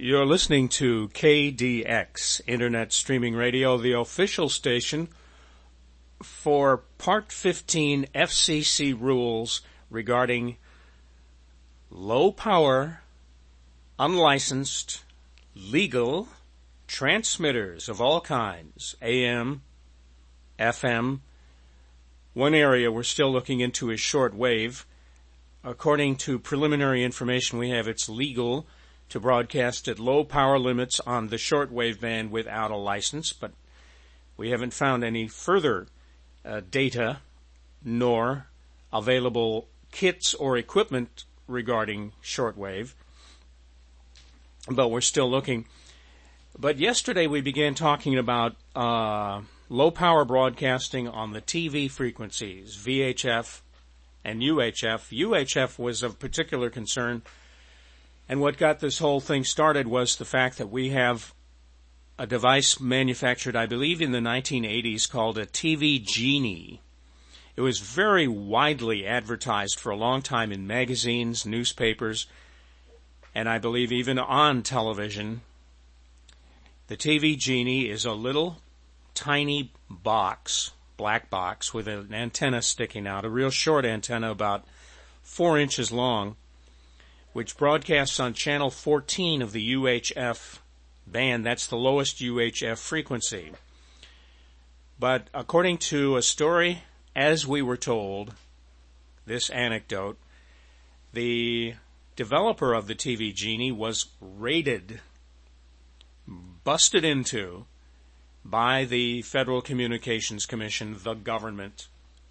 You're listening to KDX, Internet Streaming Radio, the official station for Part 15 FCC rules regarding low-power, unlicensed, legal transmitters of all kinds, AM, FM. One area we're still looking into is shortwave. According to preliminary information we have, it's legal to broadcast at low power limits on the shortwave band without a license, but we haven't found any further data nor available kits or equipment regarding shortwave, but we're still looking. But yesterday we began talking about low power broadcasting on the TV frequencies, VHF and UHF. UHF was of particular concern. And what got this whole thing started was the fact that we have a device manufactured, I believe, in the 1980s called a TV Genie. It was very widely advertised for a long time in magazines, newspapers, and I believe even on television. The TV Genie is a little tiny box, black box, with an antenna sticking out, a real short antenna about 4 inches long, which broadcasts on channel 14 of the UHF band. That's the lowest UHF frequency. But according to a story, as we were told, this anecdote, the developer of the TV Genie was raided, busted into, by the Federal Communications Commission, the government.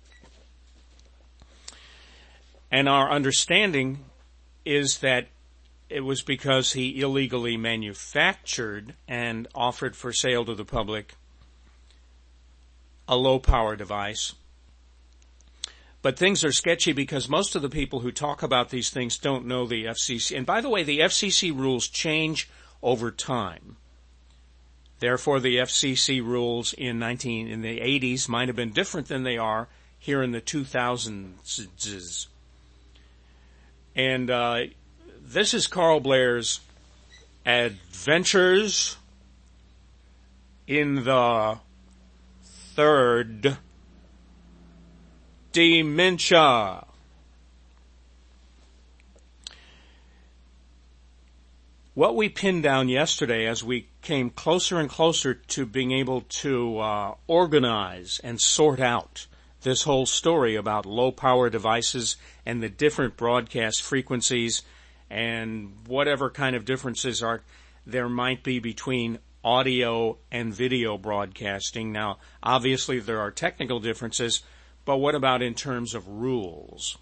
And our understanding is that it was because he illegally manufactured and offered for sale to the public a low-power device. But things are sketchy because most of the people who talk about these things don't know the FCC. And by the way, the FCC rules change over time. Therefore, the FCC rules in the 80s might have been different than they are here in the 2000s. And this is Carl Blair's Adventures in the Third Dementia. What we pinned down yesterday as we came closer and closer to being able to organize and sort out this whole story about low-power devices and the different broadcast frequencies and whatever kind of differences there might be between audio and video broadcasting. Now, obviously there are technical differences, but what about in terms of rules?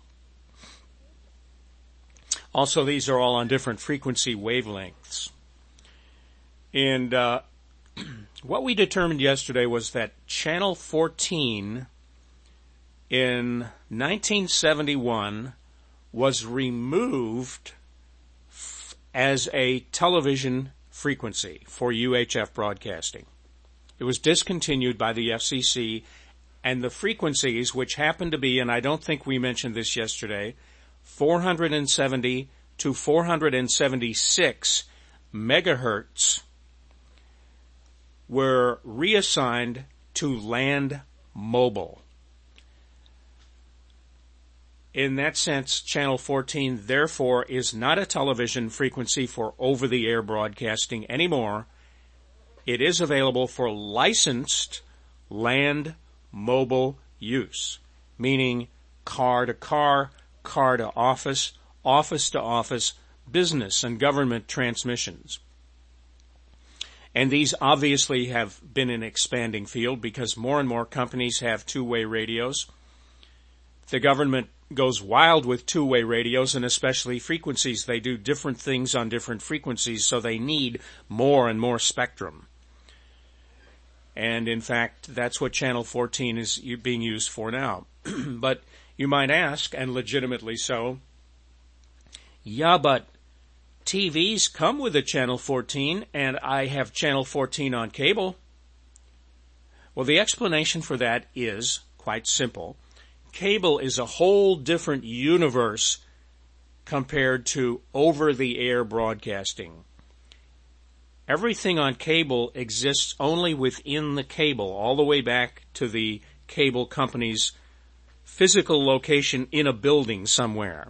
Also, these are all on different frequency wavelengths. And what we determined yesterday was that Channel 14 in 1971 was removed as a television frequency for UHF broadcasting. It was discontinued by the FCC, and the frequencies, which happened to be, and I don't think we mentioned this yesterday, 470 to 476 megahertz, were reassigned to land mobile. In that sense, Channel 14, therefore, is not a television frequency for over-the-air broadcasting anymore. It is available for licensed land mobile use, meaning car-to-car, car-to-office, office-to-office, business and government transmissions. And these obviously have been an expanding field because more and more companies have two-way radios. The government goes wild with two-way radios, and especially frequencies. They do different things on different frequencies, so they need more and more spectrum. And in fact, that's what Channel 14 is being used for now. But you might ask, and legitimately so, yeah, but TVs come with a Channel 14, and I have Channel 14 on cable. Well, the explanation for that is quite simple. Cable is a whole different universe compared to over-the-air broadcasting. Everything on cable exists only within the cable, all the way back to the cable company's physical location in a building somewhere.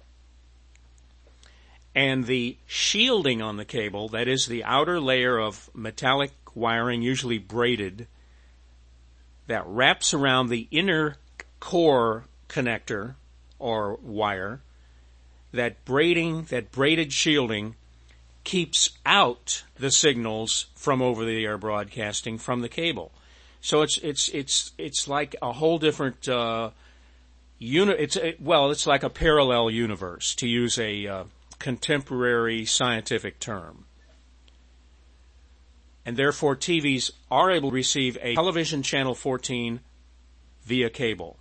And the shielding on the cable, that is the outer layer of metallic wiring, usually braided, that wraps around the inner core connector or wire, that braided shielding keeps out the signals from over-the-air broadcasting from the cable. So it's like a whole different it's like a parallel universe, to use a contemporary scientific term. And therefore TVs are able to receive a television channel 14 via cable.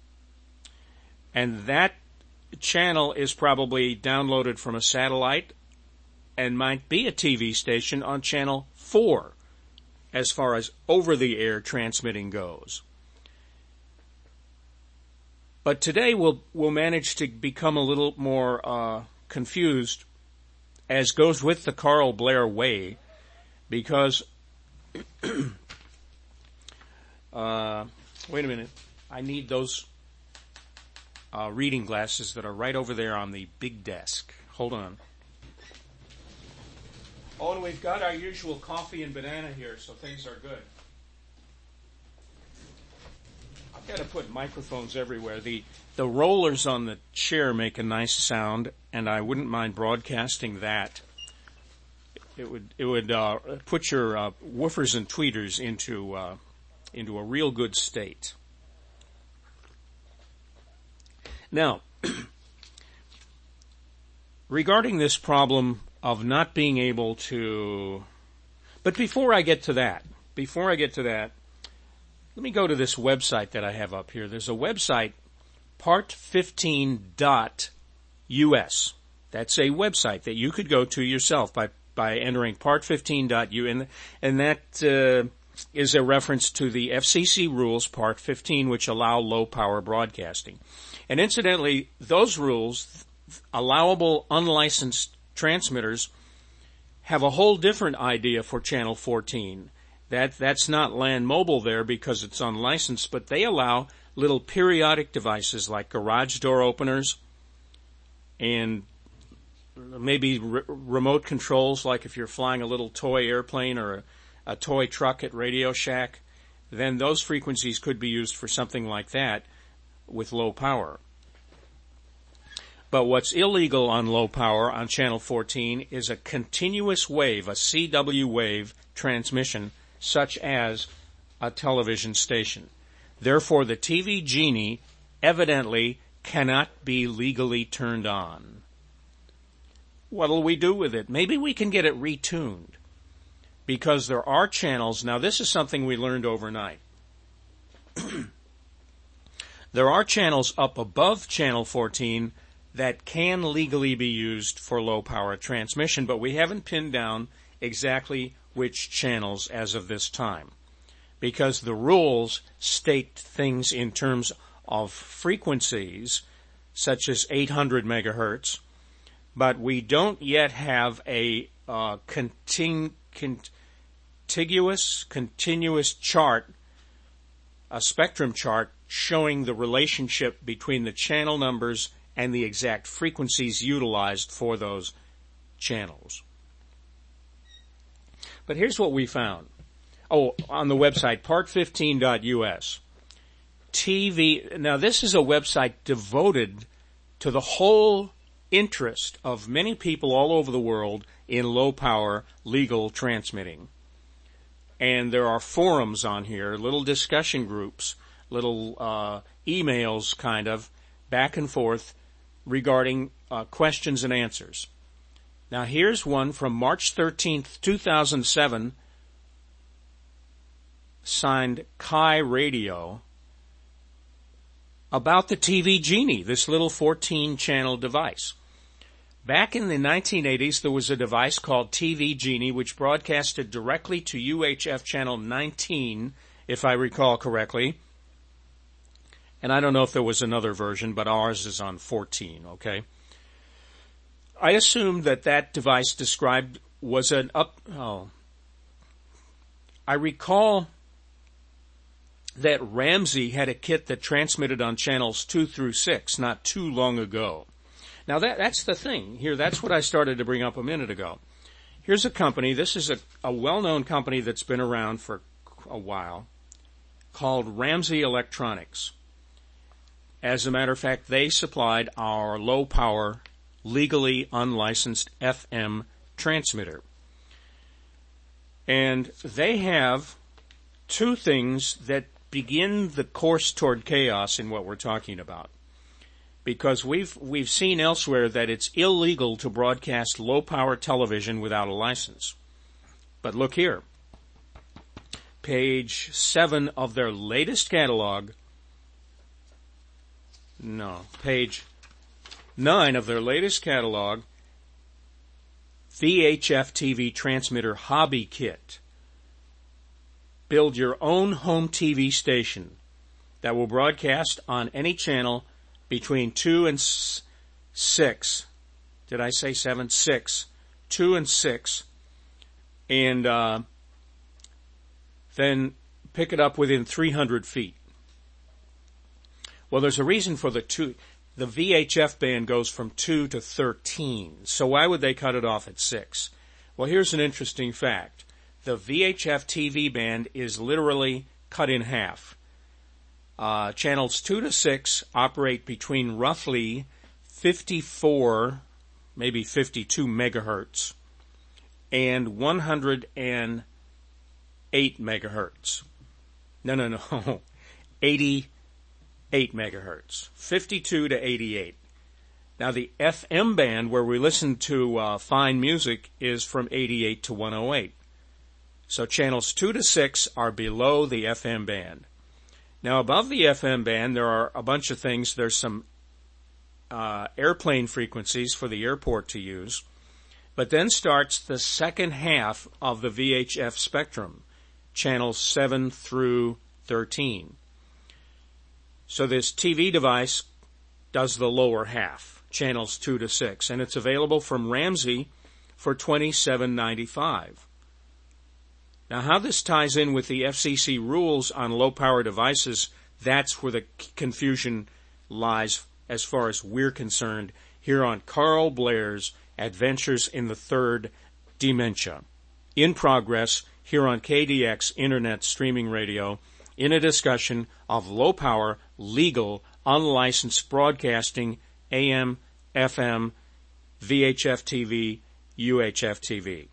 And that channel is probably downloaded from a satellite and might be a TV station on channel 4 as far as over-the-air transmitting goes. But today we'll manage to become a little more confused, as goes with the Carl Blair way, because wait a minute, I need those reading glasses that are right over there on the big desk. Hold on. Oh, and we've got our usual coffee and banana here, so things are good. I've got to put microphones everywhere. The rollers on the chair make a nice sound, and I wouldn't mind broadcasting that. It would put your woofers and tweeters into a real good state. Now, regarding this problem of not being able to, but before I get to that, let me go to this website that I have up here. There's a website, part15.us. That's a website that you could go to yourself by entering part15.us, and that is a reference to the FCC rules, Part 15, which allow low-power broadcasting. And incidentally, those rules, allowable unlicensed transmitters, have a whole different idea for Channel 14. That's not Land Mobile there because it's unlicensed, but they allow little periodic devices like garage door openers and maybe remote controls, like if you're flying a little toy airplane or a toy truck at Radio Shack, then those frequencies could be used for something like that with low power. But what's illegal on low power on Channel 14 is a continuous wave, a CW wave transmission, such as a television station. Therefore, the TV Genie evidently cannot be legally turned on. What'll we do with it? Maybe we can get it retuned, because there are channels. Now, this is something we learned overnight. There are channels up above Channel 14 that can legally be used for low-power transmission, but we haven't pinned down exactly which channels as of this time, because the rules state things in terms of frequencies, such as 800 megahertz, but we don't yet have a continuous chart, a spectrum chart, showing the relationship between the channel numbers and the exact frequencies utilized for those channels. But here's what we found. Oh, on the website, part15.us. TV, now this is a website devoted to the whole interest of many people all over the world in low-power legal transmitting. And there are forums on here, little discussion groups, little emails kind of, back and forth, regarding questions and answers. Now here's one from March 13th, 2007, signed Kai Radio, about the TV Genie, this little 14-channel device. Back in the 1980s, there was a device called TV Genie, which broadcasted directly to UHF channel 19, if I recall correctly. And I don't know if there was another version, but ours is on 14, okay? I assumed that device described was I recall that Ramsey had a kit that transmitted on channels 2 through 6 not too long ago. Now that's the thing here. That's what I started to bring up a minute ago. Here's a company. This is a well-known company that's been around for a while called Ramsey Electronics. As a matter of fact, they supplied our low-power, legally unlicensed FM transmitter. And they have two things that begin the course toward chaos in what we're talking about. Because we've seen elsewhere that it's illegal to broadcast low-power television without a license. But look here. Page 7 of their latest catalog. No, page 9 of their latest catalog. VHF TV Transmitter Hobby Kit. Build your own home TV station that will broadcast on any channel between 2 and 6. Did I say 7? 6. 2 and 6. And then pick it up within 300 feet. Well, there's a reason for the 2. The VHF band goes from 2 to 13. So why would they cut it off at 6? Well, here's an interesting fact. The VHF TV band is literally cut in half. Channels 2 to 6 operate between roughly 54, maybe 52 megahertz and 108 megahertz. No. 88 megahertz. 52 to 88. Now the FM band where we listen to fine music is from 88 to 108. So channels 2 to 6 are below the FM band. Now above the FM band there are a bunch of things. There's some airplane frequencies for the airport to use. But then starts the second half of the VHF spectrum, channels 7 through 13. So this TV device does the lower half, channels 2 to 6, and it's available from Ramsey for $27.95. Now, how this ties in with the FCC rules on low-power devices, that's where the confusion lies as far as we're concerned here on Carl Blair's Adventures in the Third Dementia. In progress here on KDX Internet Streaming Radio in a discussion of low-power, legal, unlicensed broadcasting, AM, FM, VHF TV, UHF TV.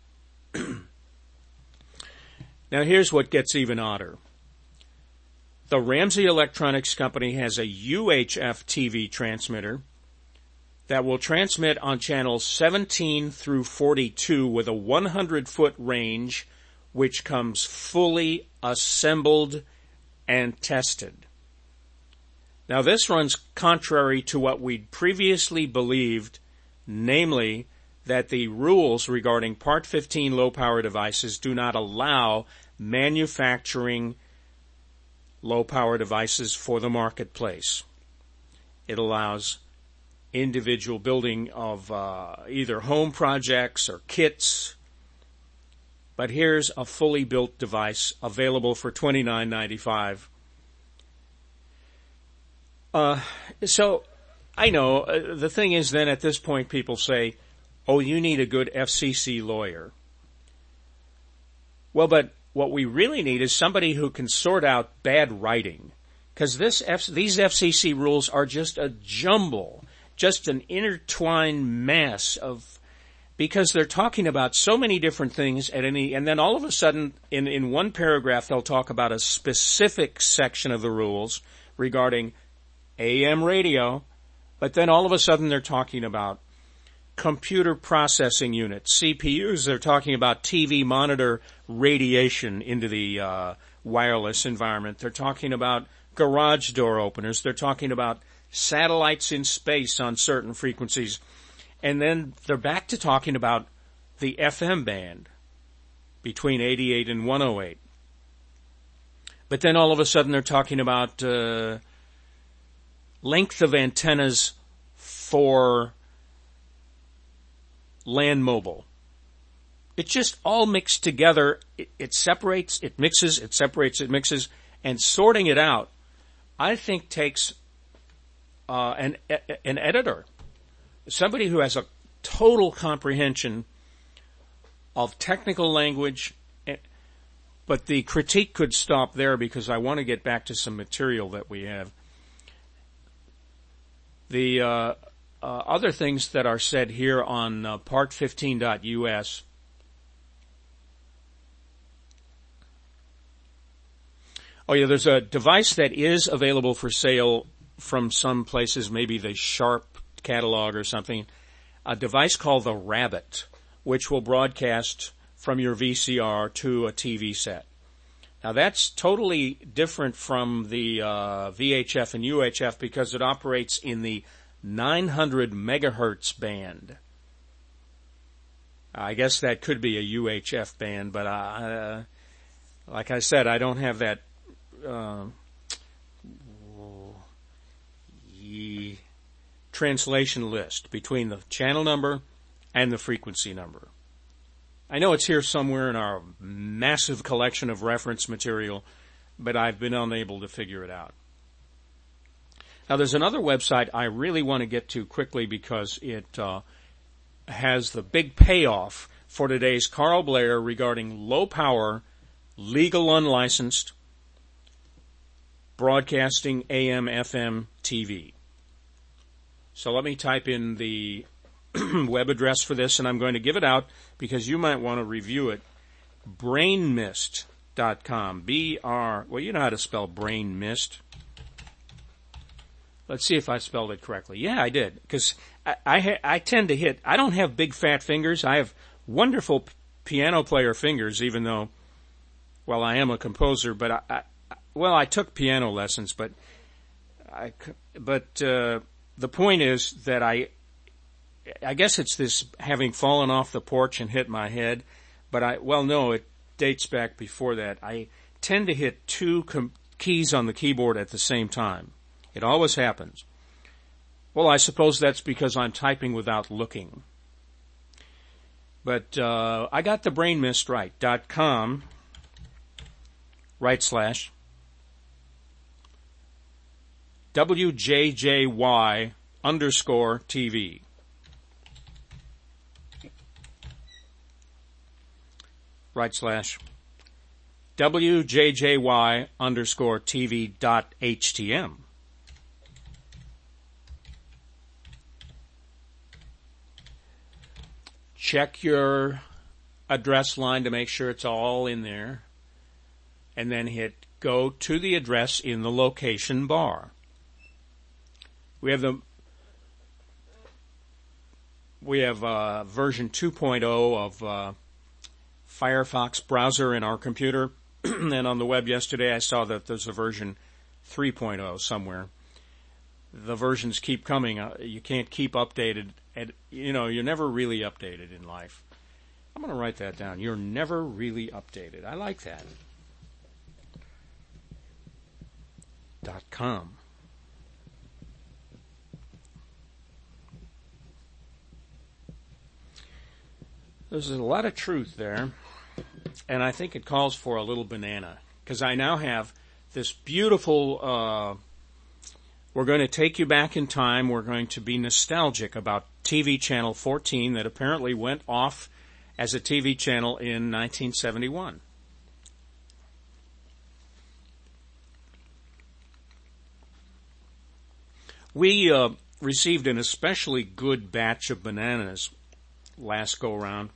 Now here's what gets even odder. The Ramsey Electronics Company has a UHF TV transmitter that will transmit on channels 17 through 42 with a 100-foot range, which comes fully assembled and tested. Now this runs contrary to what we'd previously believed, namely that the rules regarding Part 15 low-power devices do not allow manufacturing low-power devices for the marketplace. It allows individual building of either home projects or kits. But here's a fully built device available for $29.95. So I know the thing is then at this point people say, oh, you need a good FCC lawyer. Well, but what we really need is somebody who can sort out bad writing. Because these FCC rules are just a jumble, just an intertwined mess of, because they're talking about so many different things and then all of a sudden in one paragraph they'll talk about a specific section of the rules regarding AM radio, but then all of a sudden they're talking about computer processing units, CPUs. They're talking about TV monitor radiation into the wireless environment. They're talking about garage door openers. They're talking about satellites in space on certain frequencies. And then they're back to talking about the FM band between 88 and 108. But then all of a sudden they're talking about length of antennas for land mobile. It's just all mixed together. It separates, it mixes, it separates, it mixes, and sorting it out, I think, takes an editor, somebody who has a total comprehension of technical language. But the critique could stop there because I want to get back to some material that we have. The other things that are said here on part15.us. Oh yeah, there's a device that is available for sale from some places, maybe the Sharp catalog or something. A device called the Rabbit, which will broadcast from your VCR to a TV set. Now that's totally different from the VHF and UHF because it operates in the 900 megahertz band. I guess that could be a UHF band, but like I said, I don't have that translation list between the channel number and the frequency number. I know it's here somewhere in our massive collection of reference material, but I've been unable to figure it out. Now, there's another website I really want to get to quickly because it has the big payoff for today's Carl Blair regarding low-power, legal unlicensed broadcasting AM, FM, TV. So let me type in the web address for this, and I'm going to give it out because you might want to review it. Brainmist.com. Well, you know how to spell brain mist. Let's see if I spelled it correctly. Yeah, I did, because I tend to hit, I don't have big fat fingers. I have wonderful piano player fingers, even though, well, I am a composer, but I took piano lessons, but the point is that I guess it's this having fallen off the porch and hit my head, but no, it dates back before that. I tend to hit two keys on the keyboard at the same time. It always happens. Well, I suppose that's because I'm typing without looking. But I got the brainmist right. .com / WJJY _TV. / WJJY _TV.htm. Check your address line to make sure it's all in there, and then hit go to the address in the location bar. We have version 2.0 of Firefox browser in our computer, and on the web yesterday I saw that there's a version 3.0 somewhere. The versions keep coming. You can't keep updated. You're never really updated in life. I'm going to write that down. You're never really updated. I like that. .com. There's a lot of truth there, and I think it calls for a little banana, because I now have this beautiful, we're going to take you back in time, we're going to be nostalgic about TV Channel 14 that apparently went off as a TV channel in 1971. We received an especially good batch of bananas last go-round.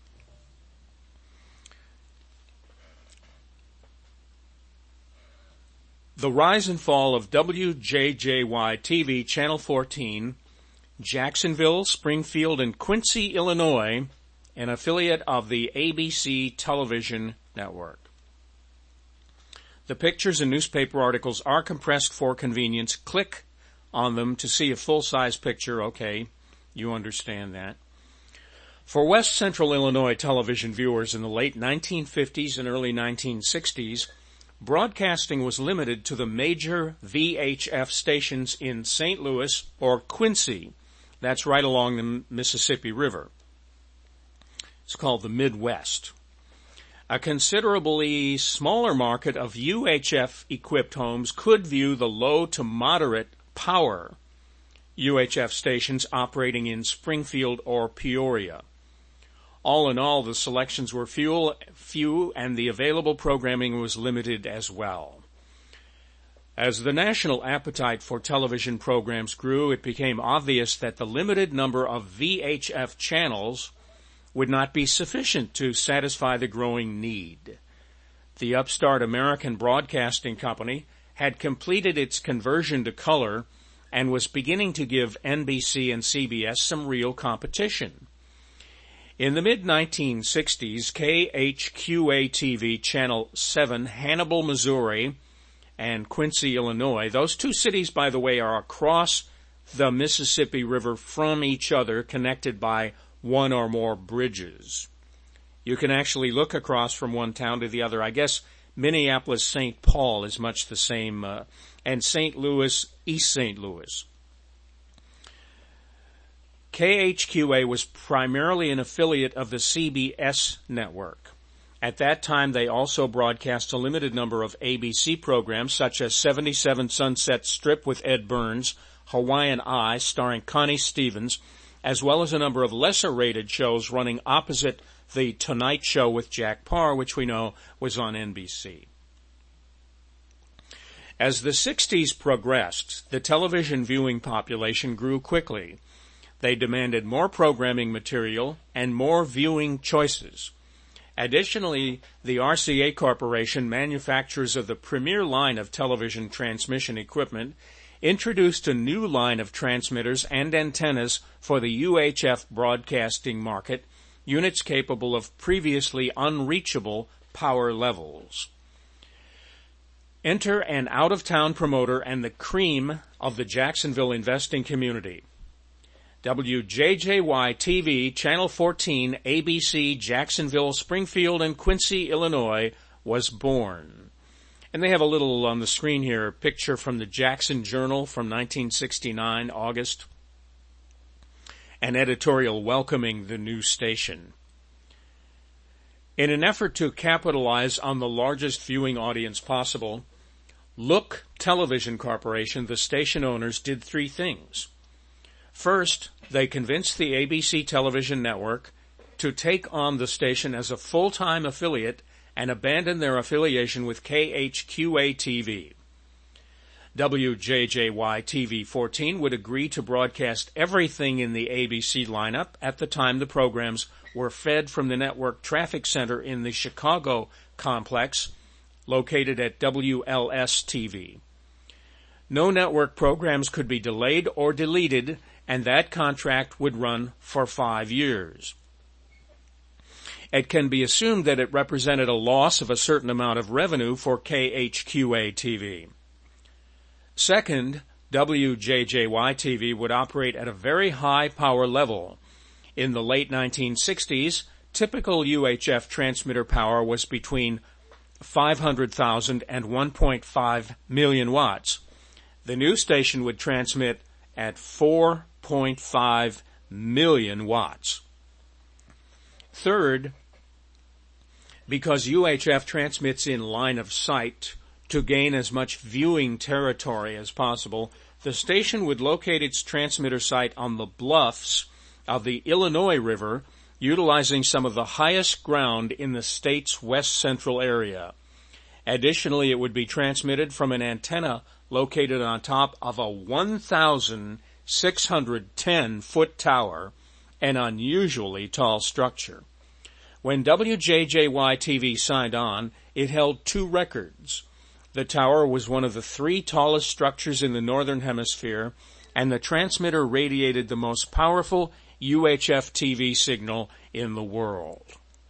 The rise and fall of WJJY TV Channel 14, Jacksonville, Springfield, and Quincy, Illinois, an affiliate of the ABC television network. The pictures and newspaper articles are compressed for convenience. Click on them to see a full-size picture. Okay, you understand that. For West Central Illinois television viewers in the late 1950s and early 1960s, broadcasting was limited to the major VHF stations in St. Louis or Quincy. That's right along the Mississippi River. It's called the Midwest. A considerably smaller market of UHF-equipped homes could view the low to moderate power UHF stations operating in Springfield or Peoria. All in all, the selections were few, and the available programming was limited as well. As the national appetite for television programs grew, it became obvious that the limited number of VHF channels would not be sufficient to satisfy the growing need. The upstart American Broadcasting Company had completed its conversion to color and was beginning to give NBC and CBS some real competition. In the mid-1960s, KHQA-TV Channel 7, Hannibal, Missouri, and Quincy, Illinois, those two cities, by the way, are across the Mississippi River from each other, connected by one or more bridges. You can actually look across from one town to the other. I guess Minneapolis-St. Paul is much the same, and St. Louis, East St. Louis. KHQA was primarily an affiliate of the CBS network. At that time, they also broadcast a limited number of ABC programs, such as 77 Sunset Strip with Ed Burns, Hawaiian Eye starring Connie Stevens, as well as a number of lesser-rated shows running opposite The Tonight Show with Jack Paar, which we know was on NBC. As the 60s progressed, the television viewing population grew quickly. They demanded more programming material and more viewing choices. Additionally, the RCA Corporation, manufacturers of the premier line of television transmission equipment, introduced a new line of transmitters and antennas for the UHF broadcasting market, units capable of previously unreachable power levels. Enter an out-of-town promoter and the cream of the Jacksonville investing community. WJJY-TV, Channel 14, ABC, Jacksonville, Springfield, and Quincy, Illinois, was born. And they have a little on the screen here, a picture from the Jackson Journal from 1969, August, an editorial welcoming the new station. In an effort to capitalize on the largest viewing audience possible, Look Television Corporation, the station owners, did three things. First, they convinced the ABC television network to take on the station as a full-time affiliate and abandon their affiliation with KHQA-TV. WJJY-TV 14 would agree to broadcast everything in the ABC lineup at the time the programs were fed from the network traffic center in the Chicago complex located at WLS-TV. No network programs could be delayed or deleted, and that contract would run for 5 years. It can be assumed that it represented a loss of a certain amount of revenue for KHQA-TV. Second, WJJY-TV would operate at a very high power level. In the late 1960s, typical UHF transmitter power was between 500,000 and 1.5 million watts. The new station would transmit at 4.5 million watts. Third, because UHF transmits in line of sight to gain as much viewing territory as possible, the station would locate its transmitter site on the bluffs of the Illinois River, utilizing some of the highest ground in the state's west central area. Additionally, it would be transmitted from an antenna located on top of a 1,610-foot tower, an unusually tall structure. When WJJY-TV signed on, it held 2 records. The tower was one of the 3 tallest structures in the Northern Hemisphere, and the transmitter radiated the most powerful UHF TV signal in the world.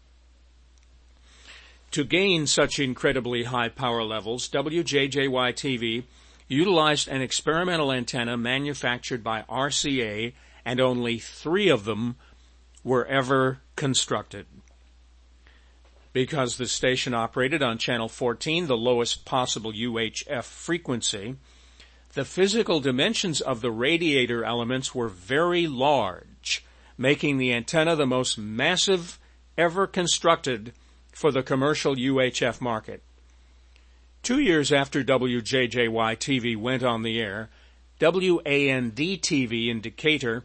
To gain such incredibly high power levels, WJJY-TV utilized an experimental antenna manufactured by RCA, and only 3 of them were ever constructed. Because the station operated on Channel 14, the lowest possible UHF frequency, the physical dimensions of the radiator elements were very large, making the antenna the most massive ever constructed for the commercial UHF market. 2 years after WJJY-TV went on the air, WAND-TV in Decatur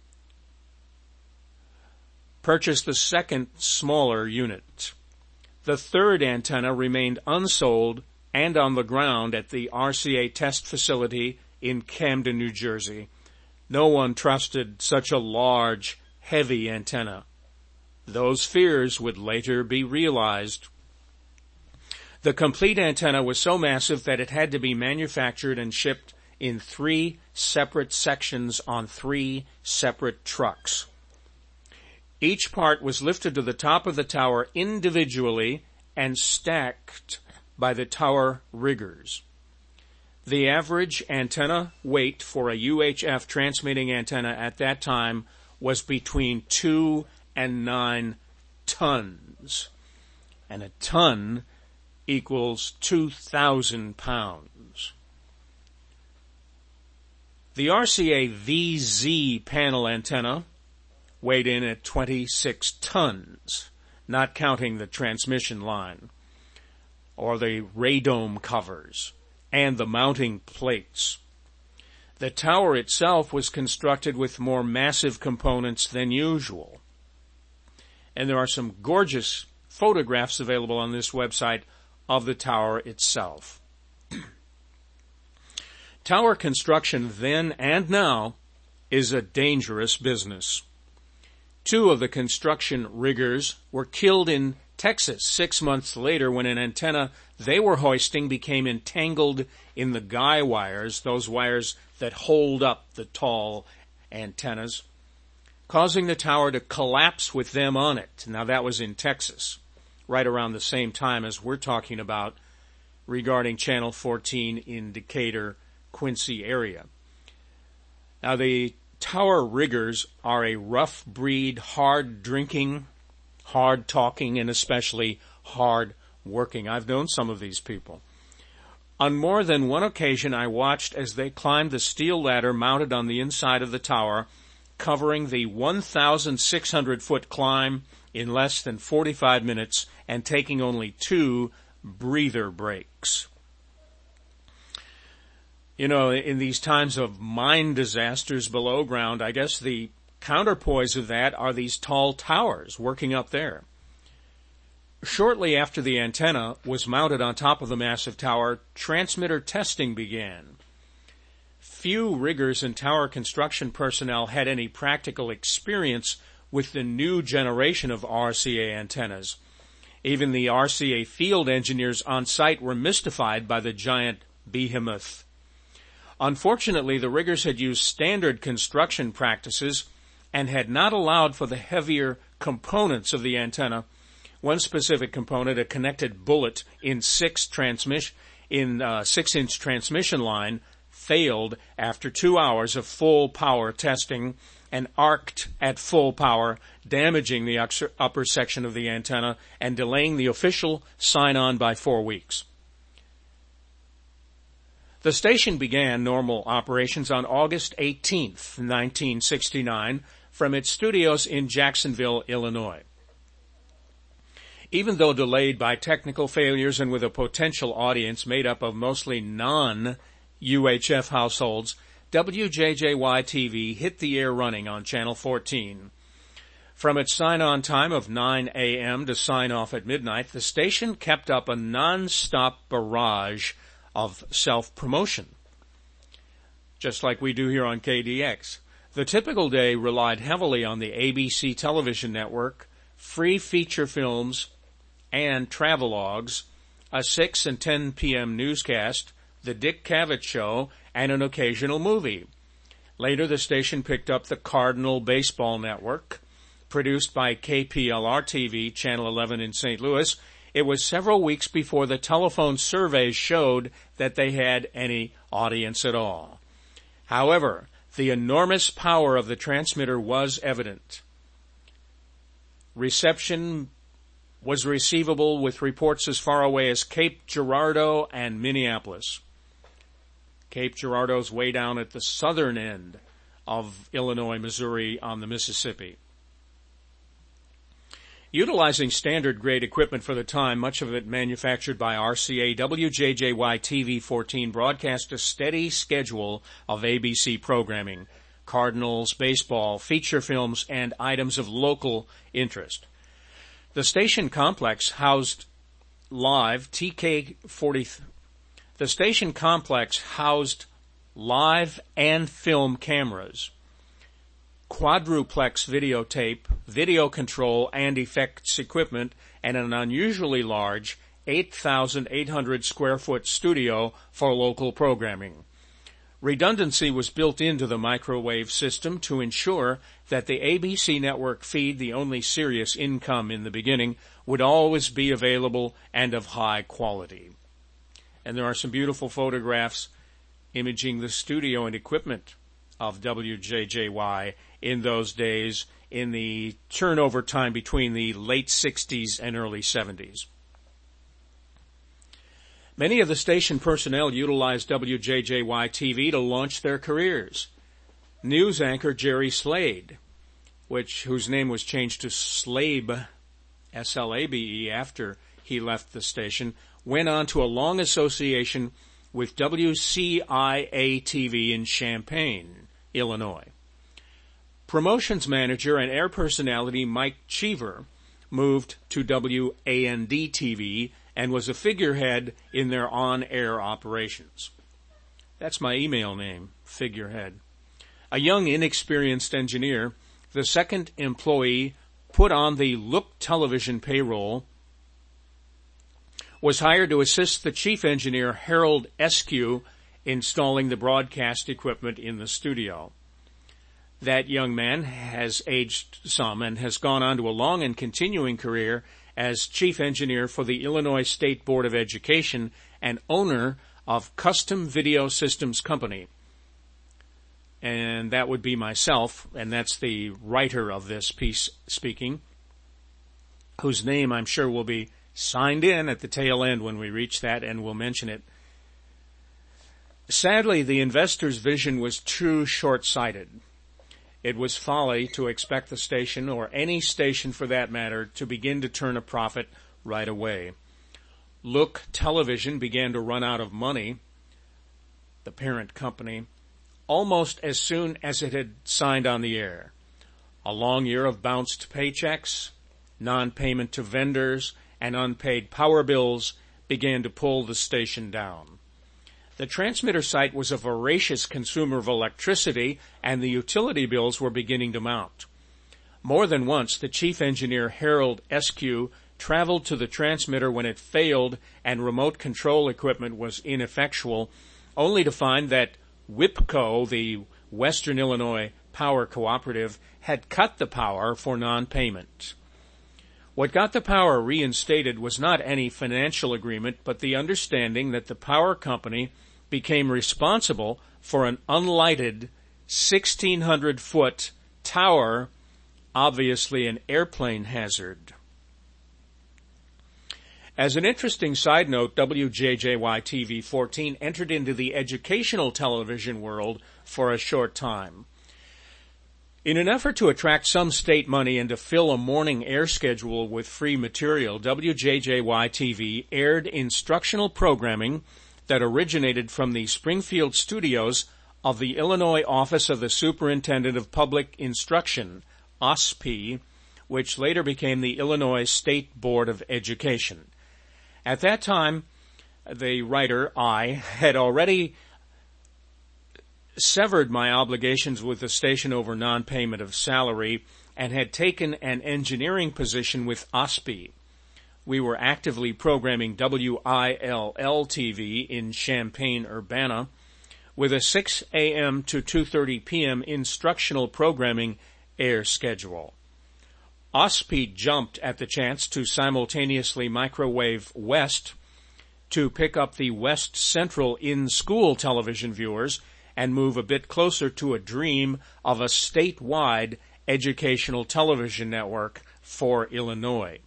purchased the second, smaller unit. The third antenna remained unsold and on the ground at the RCA test facility in Camden, New Jersey. No one trusted such a large, heavy antenna. Those fears would later be realized. The complete antenna was so massive that it had to be manufactured and shipped in 3 separate sections on 3 separate trucks. Each part was lifted to the top of the tower individually and stacked by the tower riggers. The average antenna weight for a UHF transmitting antenna at that time was between 2 and 9 tons. And a ton equals 2,000 pounds. The RCA VZ panel antenna weighed in at 26 tons, not counting the transmission line, or the radome covers, and the mounting plates. The tower itself was constructed with more massive components than usual. And there are some gorgeous photographs available on this website of the tower itself. Tower construction then and now is a dangerous business. 2 of the construction riggers were killed in Texas 6 months later when an antenna they were hoisting became entangled in the guy wires, those wires that hold up the tall antennas, causing the tower to collapse with them on it. Now that was in Texas, right around the same time as we're talking about regarding Channel 14 in Decatur, Quincy area. Now the tower riggers are a rough breed, hard drinking, hard talking, and especially hard working. I've known some of these people. On more than one occasion, I watched as they climbed the steel ladder mounted on the inside of the tower, covering the 1,600-foot climb in less than 45 minutes and taking only 2 breather breaks. You know, in these times of mine disasters below ground, I guess the counterpoise of that are these tall towers working up there. Shortly after the antenna was mounted on top of the massive tower, transmitter testing began. Few riggers and tower construction personnel had any practical experience with the new generation of RCA antennas. Even the RCA field engineers on site were mystified by the giant behemoth. Unfortunately, the riggers had used standard construction practices and had not allowed for the heavier components of the antenna. One specific component, a connected bullet in 6-inch transmission line, failed after 2 hours of full power testing and arced at full power, damaging the upper section of the antenna and delaying the official sign-on by 4 weeks. The station began normal operations on August 18th, 1969, from its studios in Jacksonville, Illinois. Even though delayed by technical failures and with a potential audience made up of mostly non-UHF households, WJJY-TV hit the air running on Channel 14. From its sign-on time of 9 a.m. to sign-off at midnight, the station kept up a non-stop barrage of self-promotion, just like we do here on KDX. The typical day relied heavily on the ABC television network, free feature films, and travelogues, a 6 and 10 p.m. newscast, the Dick Cavett Show, and an occasional movie. Later, the station picked up the Cardinal Baseball Network, produced by KPLR-TV, Channel 11 in St. Louis. It was several weeks before the telephone surveys showed that they had any audience at all. However, the enormous power of the transmitter was evident. Reception was receivable with reports as far away as Cape Girardeau and Minneapolis. Cape Girardeau's way down at the southern end of Illinois, Missouri on the Mississippi. Utilizing standard-grade equipment for the time, much of it manufactured by RCA, WJJY TV-14 broadcast a steady schedule of ABC programming, Cardinals, baseball, feature films, and items of local interest. The station complex housed live The station complex housed live and film cameras, quadruplex videotape, video control and effects equipment, and an unusually large 8,800 square foot studio for local programming. Redundancy was built into the microwave system to ensure that the ABC network feed, the only serious income in the beginning, would always be available and of high quality. And there are some beautiful photographs imaging the studio and equipment of WJJY in those days, in the turnover time between the late 60s and early 70s. Many of the station personnel utilized WJJY TV to launch their careers. News anchor Jerry Slade, whose name was changed to Slabe, S-L-A-B-E, after he left the station, went on to a long association with WCIA-TV in Champaign, Illinois. Promotions manager and air personality Mike Cheever moved to WAND-TV and was a figurehead in their on-air operations. That's my email name, figurehead. A young, inexperienced engineer, the second employee put on the Look Television payroll, was hired to assist the chief engineer, Harold Eskew, installing the broadcast equipment in the studio. That young man has aged some and has gone on to a long and continuing career as chief engineer for the Illinois State Board of Education and owner of Custom Video Systems Company. And that would be myself, and that's the writer of this piece speaking, whose name I'm sure will be signed in at the tail end when we reach that, and we'll mention it. Sadly, the investor's vision was too short-sighted. It was folly to expect the station, or any station for that matter, to begin to turn a profit right away. Look Television began to run out of money, the parent company, almost as soon as it had signed on the air. A long year of bounced paychecks, non-payment to vendors, and unpaid power bills began to pull the station down. The transmitter site was a voracious consumer of electricity, and the utility bills were beginning to mount. More than once, the chief engineer, Harold Eskew, traveled to the transmitter when it failed and remote control equipment was ineffectual, only to find that WIPCO, the Western Illinois Power Cooperative, had cut the power for non-payment. What got the power reinstated was not any financial agreement, but the understanding that the power company became responsible for an unlighted 1,600-foot tower, obviously an airplane hazard. As an interesting side note, WJJY TV-14 entered into the educational television world for a short time. In an effort to attract some state money and to fill a morning air schedule with free material, WJJY-TV aired instructional programming that originated from the Springfield studios of the Illinois Office of the Superintendent of Public Instruction, OSPI, which later became the Illinois State Board of Education. At that time, the writer, I, had already severed my obligations with the station over non-payment of salary and had taken an engineering position with OSPI. We were actively programming WILL-TV in Champaign-Urbana with a 6 a.m. to 2:30 p.m. instructional programming air schedule. OSPI jumped at the chance to simultaneously microwave West to pick up the West Central in-school television viewers and move a bit closer to a dream of a statewide educational television network for Illinois.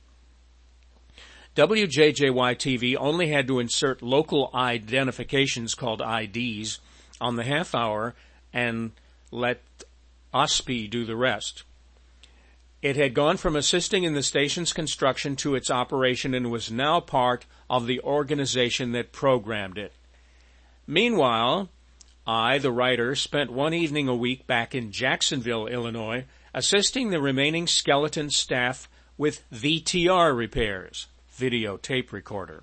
WJJY-TV only had to insert local identifications called IDs on the half hour and let OSPI do the rest. It had gone from assisting in the station's construction to its operation and was now part of the organization that programmed it. Meanwhile, I, the writer, spent one evening a week back in Jacksonville, Illinois, assisting the remaining skeleton staff with VTR repairs, videotape recorder.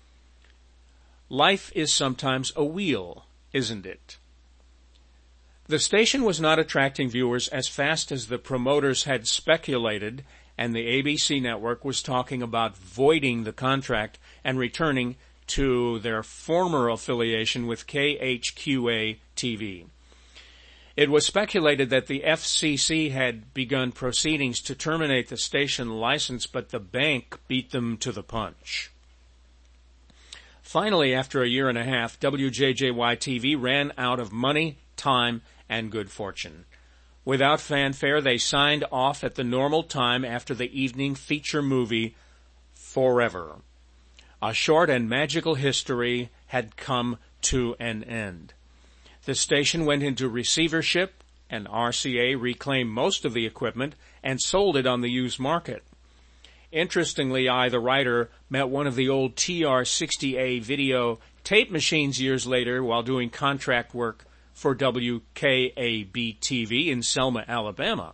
Life is sometimes a wheel, isn't it? The station was not attracting viewers as fast as the promoters had speculated, and the ABC network was talking about voiding the contract and returning to their former affiliation with KHQA-TV. It was speculated that the FCC had begun proceedings to terminate the station license, but the bank beat them to the punch. Finally, after a year and a half, WJJY-TV ran out of money, time, and good fortune. Without fanfare, they signed off at the normal time after the evening feature movie, Forever. A short and magical history had come to an end. The station went into receivership, and RCA reclaimed most of the equipment and sold it on the used market. Interestingly, I, the writer, met one of the old TR-60A video tape machines years later while doing contract work for WKAB-TV in Selma, Alabama.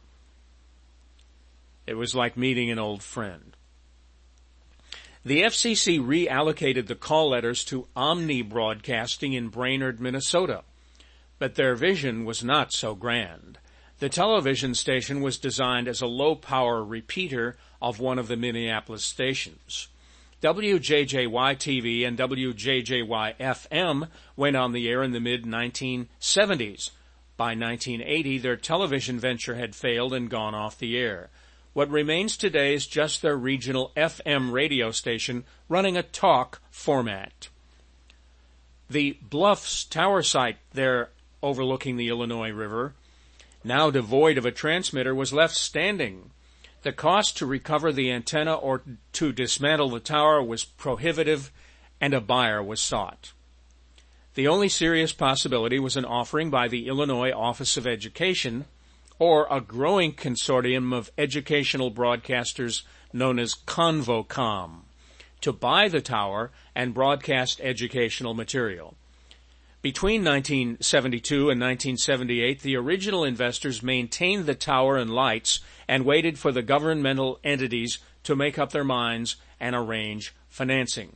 It was like meeting an old friend. The FCC reallocated the call letters to Omni Broadcasting in Brainerd, Minnesota, but their vision was not so grand. The television station was designed as a low-power repeater of one of the Minneapolis stations. WJJY-TV and WJJY-FM went on the air in the mid-1970s. By 1980, their television venture had failed and gone off the air. What remains today is just their regional FM radio station running a talk format. The Bluffs tower site there overlooking the Illinois River, now devoid of a transmitter, was left standing. The cost to recover the antenna or to dismantle the tower was prohibitive, and a buyer was sought. The only serious possibility was an offering by the Illinois Office of Education, or a growing consortium of educational broadcasters known as Convocom, to buy the tower and broadcast educational material. Between 1972 and 1978, the original investors maintained the tower and lights and waited for the governmental entities to make up their minds and arrange financing.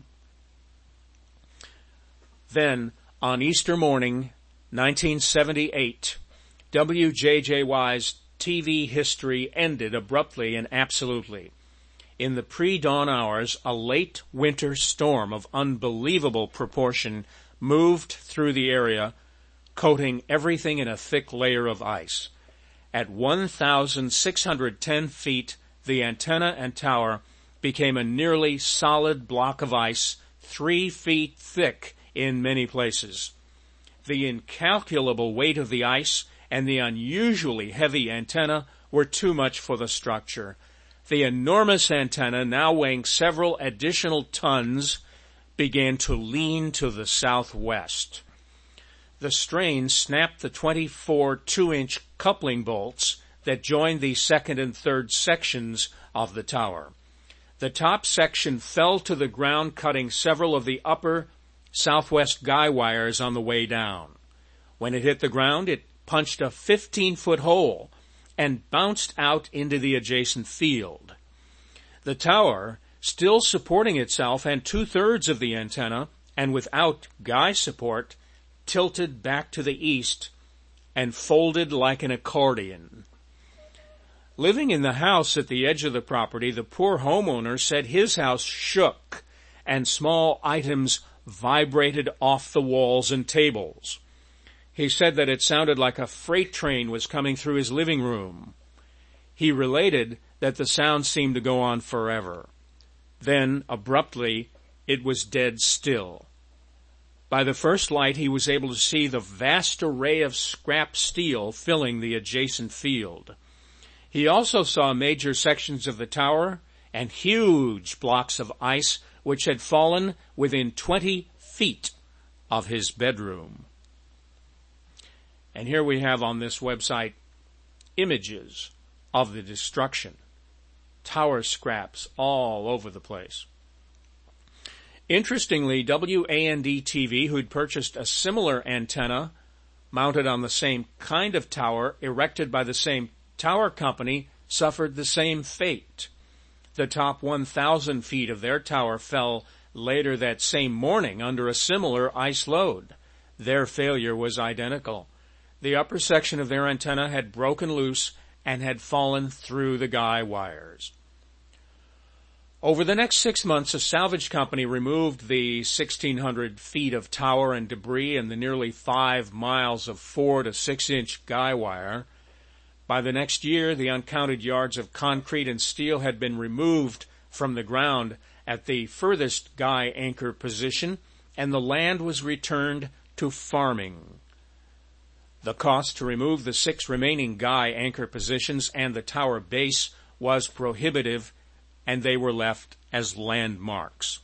Then, on Easter morning, 1978, WJJY's TV history ended abruptly and absolutely. In the pre-dawn hours, a late winter storm of unbelievable proportion moved through the area, coating everything in a thick layer of ice. At 1,610 feet, the antenna and tower became a nearly solid block of ice, 3 feet thick in many places. The incalculable weight of the ice and the unusually heavy antenna were too much for the structure. The enormous antenna, now weighing several additional tons, began to lean to the southwest. The strain snapped the 24 2-inch coupling bolts that joined the second and third sections of the tower. The top section fell to the ground, cutting several of the upper southwest guy wires on the way down. When it hit the ground, it punched a 15-foot hole and bounced out into the adjacent field. The tower, still supporting itself and 2/3 of the antenna, and without guy support, tilted back to the east and folded like an accordion. Living in the house at the edge of the property, the poor homeowner said his house shook and small items vibrated off the walls and tables. He said that it sounded like a freight train was coming through his living room. He related that the sound seemed to go on forever. Then, abruptly, it was dead still. By the first light, he was able to see the vast array of scrap steel filling the adjacent field. He also saw major sections of the tower and huge blocks of ice which had fallen within 20 feet of his bedroom. And here we have on this website images of the destruction. tower scraps all over the place. Interestingly, WAND-TV, who'd purchased a similar antenna mounted on the same kind of tower erected by the same tower company, suffered the same fate. The top 1,000 feet of their tower fell later that same morning under a similar ice load. Their failure was identical. The upper section of their antenna had broken loose and had fallen through the guy wires. Over the next 6 months, a salvage company removed the 1,600 feet of tower and debris and the nearly 5 miles of 4 to 6 inch guy wire. By the next year, the uncounted yards of concrete and steel had been removed from the ground at the furthest guy anchor position, and the land was returned to farming. The cost to remove the 6 remaining guy anchor positions and the tower base was prohibitive, and they were left as landmarks.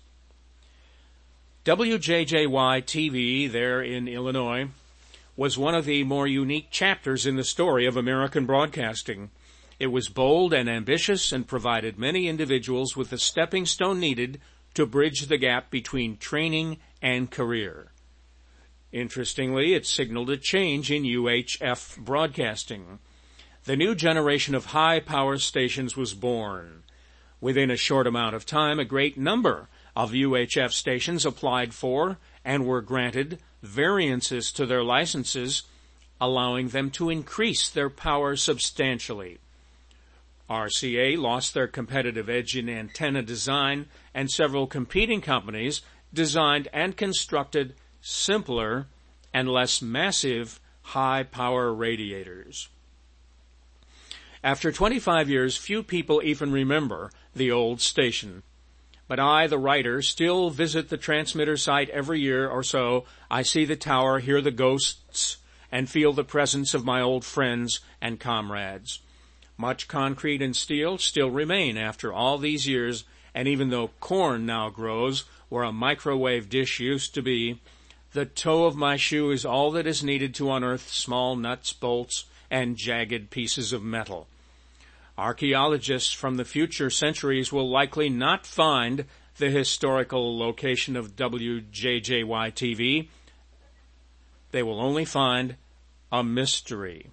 WJJY-TV there in Illinois was one of the more unique chapters in the story of American broadcasting. It was bold and ambitious and provided many individuals with the stepping stone needed to bridge the gap between training and career. Interestingly, it signaled a change in UHF broadcasting. The new generation of high-power stations was born. Within a short amount of time, a great number of UHF stations applied for and were granted variances to their licenses, allowing them to increase their power substantially. RCA lost their competitive edge in antenna design, and several competing companies designed and constructed simpler and less massive high-power radiators. After 25 years, few people even remember the old station. But I, the writer, still visit the transmitter site every year or so. I see the tower, hear the ghosts, and feel the presence of my old friends and comrades. Much concrete and steel still remain after all these years, and even though corn now grows where a microwave dish used to be, the toe of my shoe is all that is needed to unearth small nuts, bolts, and jagged pieces of metal. Archaeologists from the future centuries will likely not find the historical location of WJJY-TV. They will only find a mystery.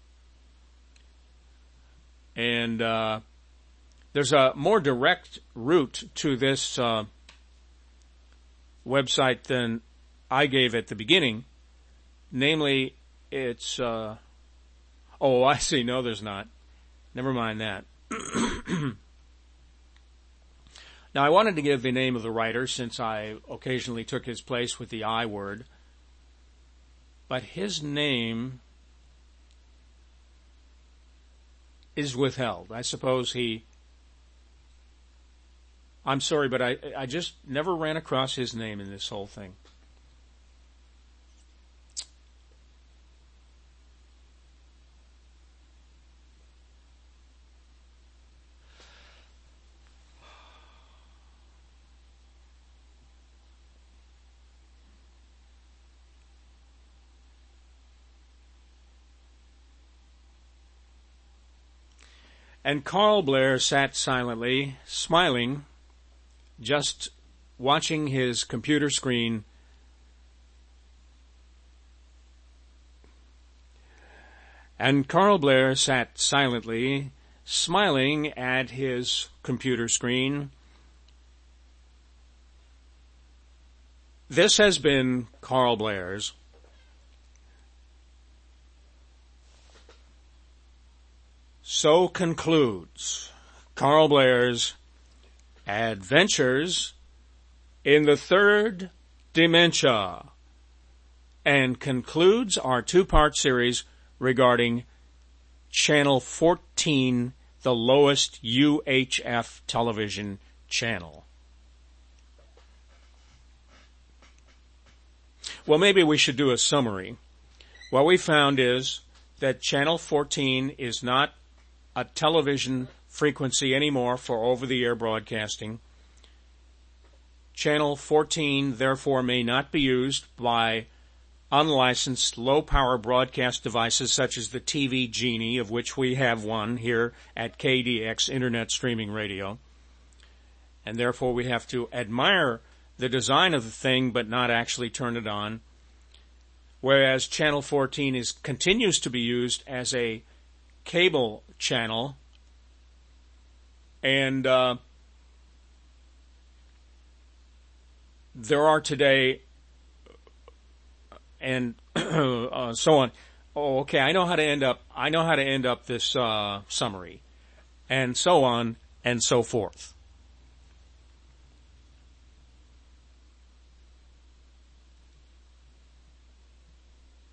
And there's a more direct route to this website than I gave at the beginning. Namely, it's... oh, I see. No, there's not. Never mind that. Now, I wanted to give the name of the writer since I occasionally took his place with the I word. But his name is withheld. I suppose I'm sorry, but I just never ran across his name in this whole thing. And Carl Blair sat silently, smiling, just watching his computer screen. And Carl Blair sat silently, smiling at his computer screen. This has been Carl Blair's So concludes Carl Blair's Adventures in the Third Dementia, and concludes our 2-part series regarding Channel 14, the lowest UHF television channel. Well, maybe we should do a summary. What we found is that Channel 14 is not a television frequency anymore for over-the-air broadcasting. Channel 14, therefore, may not be used by unlicensed low-power broadcast devices such as the TV Genie, of which we have one here at KDX Internet Streaming Radio. And therefore we have to admire the design of the thing but not actually turn it on. Whereas Channel 14 continues to be used as a cable channel, and there are today, and so on. Oh, okay. I know how to end up this summary, and so on and so forth.